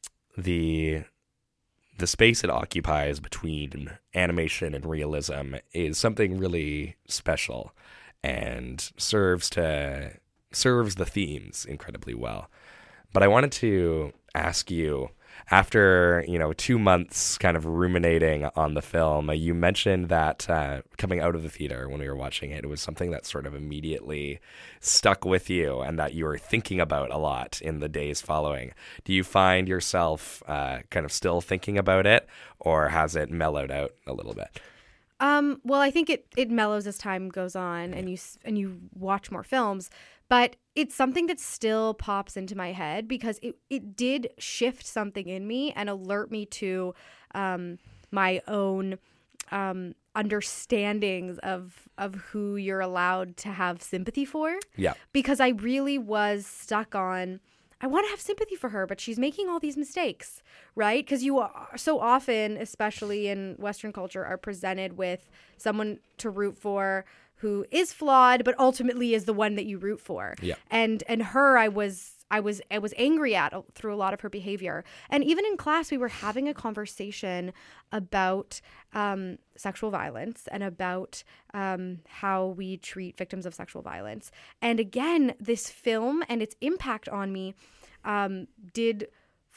the the space it occupies between animation and realism is something really special and serves to serves the themes incredibly well. But I wanted to ask you, after, you know, two months kind of ruminating on the film, you mentioned that uh, coming out of the theater when we were watching it, it was something that sort of immediately stuck with you and that you were thinking about a lot in the days following. Do you find yourself uh, kind of still thinking about it, or has it mellowed out a little bit? Um, well, I think it, it mellows as time goes on and you and you watch more films. But it's something that still pops into my head because it, it did shift something in me and alert me to um, my own um, understandings of of who you're allowed to have sympathy for. Yeah. Because I really was stuck on, I want to have sympathy for her, but she's making all these mistakes, right? Because you are so often, especially in Western culture, are presented with someone to root for who is flawed, but ultimately is the one that you root for. Yeah. And and her, I was I was I was angry at through a lot of her behavior. And even in class, we were having a conversation about um, sexual violence and about um, how we treat victims of sexual violence. And again, this film and its impact on me um, did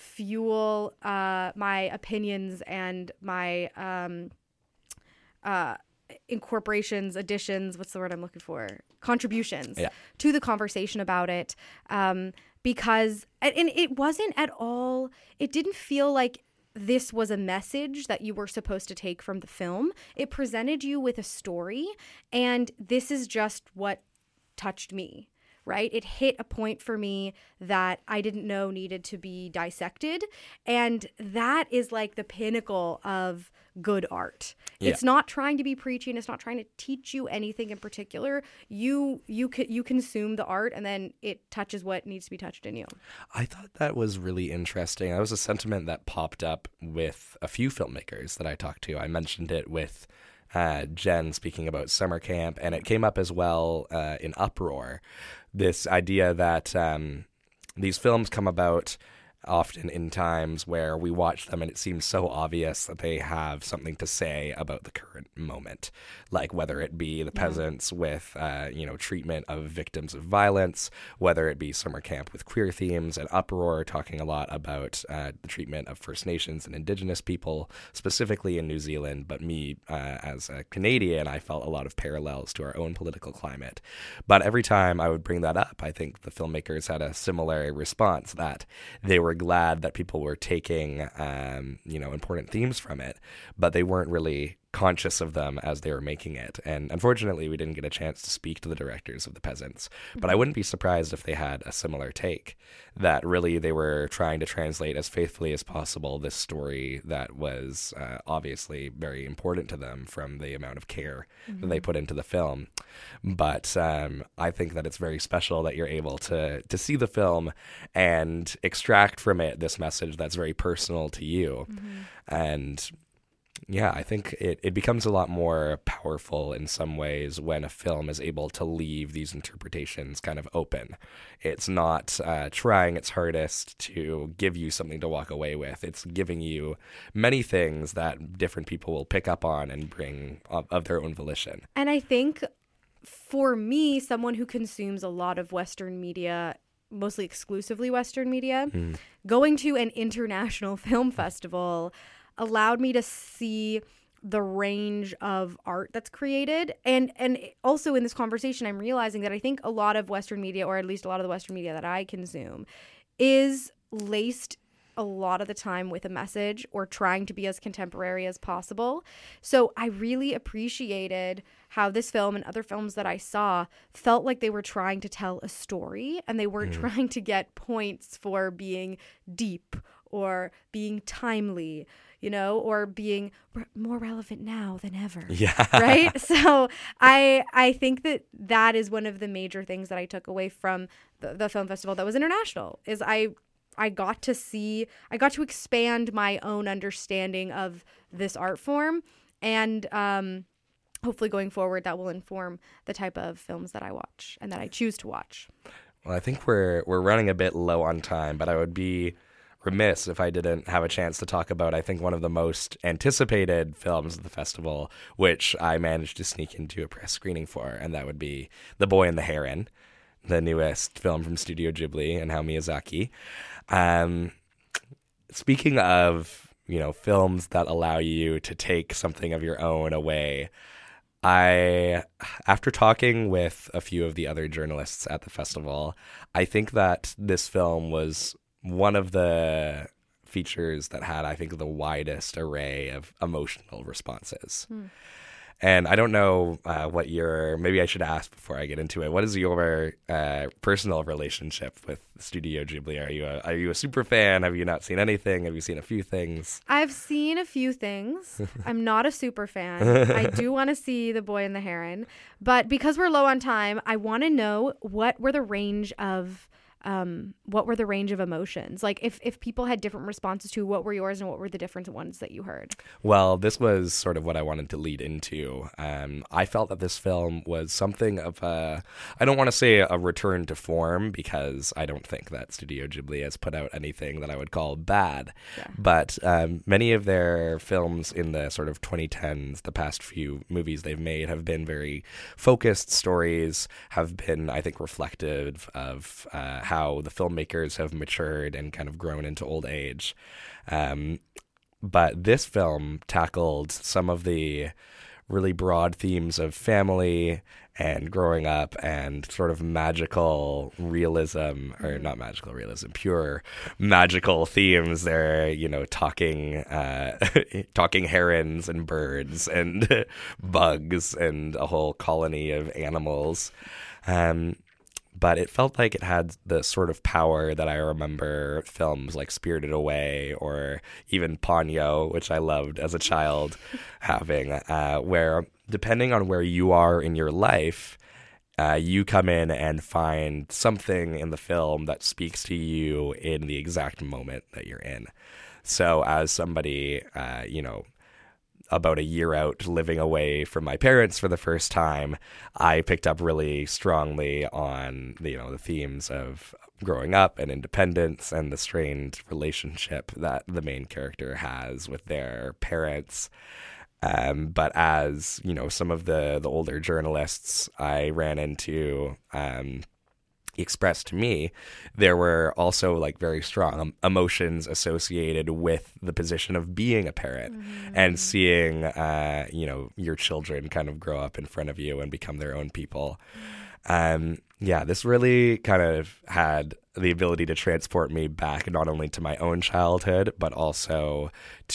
fuel uh, my opinions and my um, uh, incorporations, additions, what's the word I'm looking for? Contributions yeah. to the conversation about it. Um, because, and it wasn't at all, it didn't feel like this was a message that you were supposed to take from the film. It presented you with a story, and this is just what touched me, right? It hit a point for me that I didn't know needed to be dissected. And that is like the pinnacle of good art. Yeah. It's not trying to be preachy and it's not trying to teach you anything in particular. You you you consume the art and then it touches what needs to be touched in you. I thought that was really interesting. That was a sentiment that popped up with a few filmmakers that I talked to. I mentioned it with uh, Jen speaking about summer camp, and it came up as well uh, in Uproar. This idea that um, these films come about often in times where we watch them and it seems so obvious that they have something to say about the current moment, like whether it be The Peasants yeah. with, uh, you know, treatment of victims of violence, whether it be Summer Camp with queer themes, and Uproar talking a lot about uh, the treatment of First Nations and Indigenous people, specifically in New Zealand. But me, uh, as a Canadian, I felt a lot of parallels to our own political climate. But every time I would bring that up, I think the filmmakers had a similar response, that they were glad that people were taking, um, you know, important themes from it, but they weren't really conscious of them as they were making it. And unfortunately, we didn't get a chance to speak to the directors of The Peasants, but mm-hmm. I wouldn't be surprised if they had a similar take, that really they were trying to translate as faithfully as possible this story that was uh, obviously very important to them from the amount of care mm-hmm. that they put into the film. But um, I think that it's very special that you're able to to see the film and extract from it this message that's very personal to you. Mm-hmm. And Yeah, I think it, it becomes a lot more powerful in some ways when a film is able to leave these interpretations kind of open. It's not uh, trying its hardest to give you something to walk away with. It's giving you many things that different people will pick up on and bring of, of their own volition. And I think for me, someone who consumes a lot of Western media, mostly exclusively Western media, mm. going to an international film festival allowed me to see the range of art that's created. And and also in this conversation, I'm realizing that I think a lot of Western media, or at least a lot of the Western media that I consume, is laced a lot of the time with a message or trying to be as contemporary as possible. So I really appreciated how this film and other films that I saw felt like they were trying to tell a story, and they weren't mm. trying to get points for being deep or being timely, you know, or being re- more relevant now than ever. Yeah. Right? So I I think that that is one of the major things that I took away from the, the film festival that was international, is I I got to see, I got to expand my own understanding of this art form, and um, hopefully going forward that will inform the type of films that I watch and that I choose to watch. Well, I think we're we're running a bit low on time, but I would be remiss if I didn't have a chance to talk about, I think, one of the most anticipated films of the festival, which I managed to sneak into a press screening for, and that would be The Boy and the Heron, the newest film from Studio Ghibli and Hayao Miyazaki. Um, speaking of, you know, films that allow you to take something of your own away, I, after talking with a few of the other journalists at the festival, I think that this film was one of the features that had, I think, the widest array of emotional responses. Hmm. And I don't know uh, what your, maybe I should ask before I get into it, what is your uh, personal relationship with Studio Ghibli? Are you a, are you a super fan? Have you not seen anything? Have you seen a few things? I've seen a few things. I'm not a super fan. I do want to see The Boy and the Heron. But because we're low on time, I want to know what were the range of Um, what were the range of emotions? Like if, if people had different responses to, what were yours and what were the different ones that you heard? Well, this was sort of what I wanted to lead into. Um, I felt that this film was something of a, I don't want to say a return to form, because I don't think that Studio Ghibli has put out anything that I would call bad. Yeah. But um, many of their films in the sort of twenty tens, the past few movies they've made, have been very focused stories, have been, I think, reflective of uh, how the filmmakers have matured and kind of grown into old age. Um, but this film tackled some of the really broad themes of family and growing up and sort of magical realism, or not magical realism, pure magical themes. They're, you know, talking, uh, talking herons and birds and bugs and a whole colony of animals. Um, But it felt like it had the sort of power that I remember films like Spirited Away or even Ponyo, which I loved as a child, having, uh, where depending on where you are in your life, uh, you come in and find something in the film that speaks to you in the exact moment that you're in. So as somebody, uh, you know, about a year out living away from my parents for the first time, I picked up really strongly on, you know, the themes of growing up and independence and the strained relationship that the main character has with their parents. Um, but as, you know, some of the, the older journalists I ran into um, expressed to me, there were also like very strong emotions associated with the position of being a parent mm-hmm. and seeing, uh, you know, your children kind of grow up in front of you and become their own people. Um, yeah, this really kind of had the ability to transport me back not only to my own childhood, but also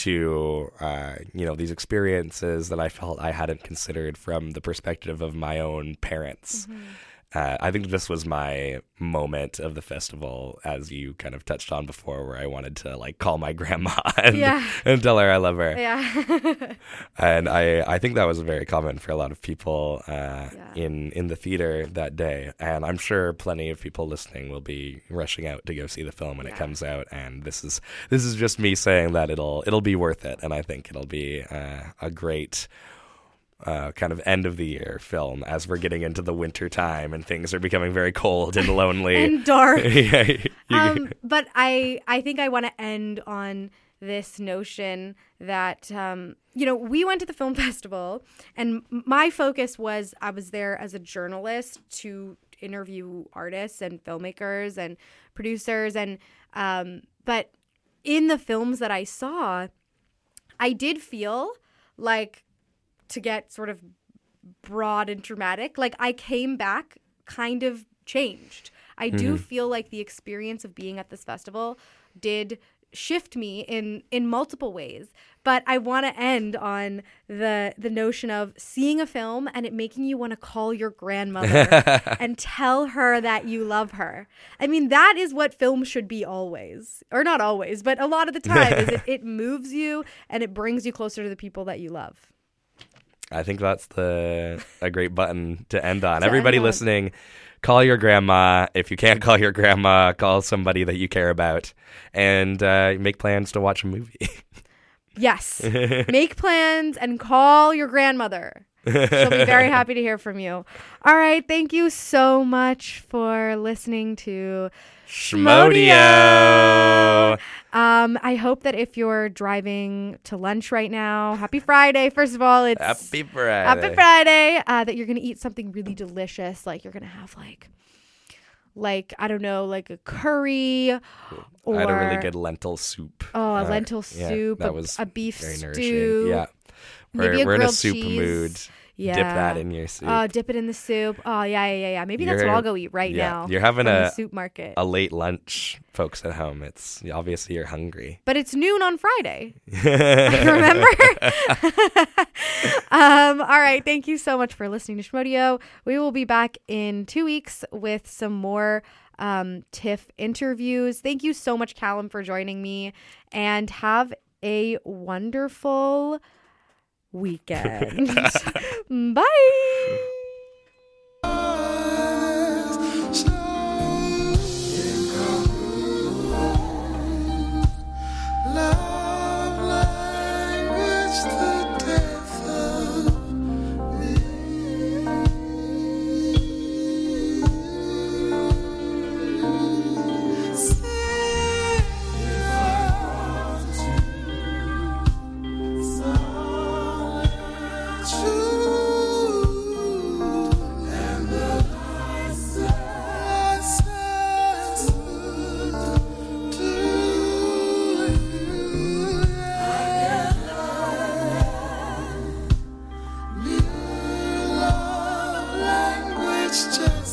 to, uh, you know, these experiences that I felt I hadn't considered from the perspective of my own parents. Mm-hmm. uh, I think this was my moment of the festival, as you kind of touched on before, where I wanted to like call my grandma and, Yeah. and tell her I love her. Yeah. And I, I think that was very common for a lot of people uh, Yeah. in, in the theater that day. And I'm sure plenty of people listening will be rushing out to go see the film when Yeah. it comes out. And this is this is just me saying that it'll it'll be worth it. And I think it'll be uh, a great uh, kind of end of the year film as we're getting into the winter time and things are becoming very cold and lonely. And dark. Yeah, you- um, but I, I think I want to end on this notion that, um, you know, we went to the film festival and my focus was I was there as a journalist to interview artists and filmmakers and producers. And um, but in the films that I saw, I did feel like, to get sort of broad and dramatic, like I came back kind of changed. I do feel like the experience of being at this festival did shift me in in multiple ways. But I want to end on the the notion of seeing a film and it making you want to call your grandmother and tell her that you love her. I mean, that is what film should be always. Or not always, but a lot of the time is it, it moves you and it brings you closer to the people that you love. I think that's the a great button to end on. To Everybody end on. listening, call your grandma. If you can't call your grandma, call somebody that you care about, and uh, make plans to watch a movie. Yes. Make plans and call your grandmother. She'll be very happy to hear from you. All right. Thank you so much for listening to Schmodio. Um, I hope that if you're driving to lunch right now, happy Friday. First of all, it's Happy Friday. Happy Friday. Uh, that you're going to eat something really delicious. Like you're going to have like, like, I don't know, like a curry or I had a really good lentil soup. Oh, a Uh, lentil yeah, soup, that a, was a beef very stew. nourishing. Yeah. Maybe We're, a we're in a grilled soup cheese. mood. Yeah. Dip that in your soup. Oh, dip it in the soup. Oh, yeah, yeah, yeah. yeah. Maybe that's what You're- I'll go eat right yeah, now. you're having from a- the soup market. A late lunch, folks at home. It's obviously you're hungry. But it's noon on Friday. Remember? um, all right. Thank you so much for listening to Schmodio. We will be back in two weeks with some more um, TIFF interviews. Thank you so much, Callum, for joining me. And have a wonderful weekend. Bye. Love language, the death of me. Say and the Just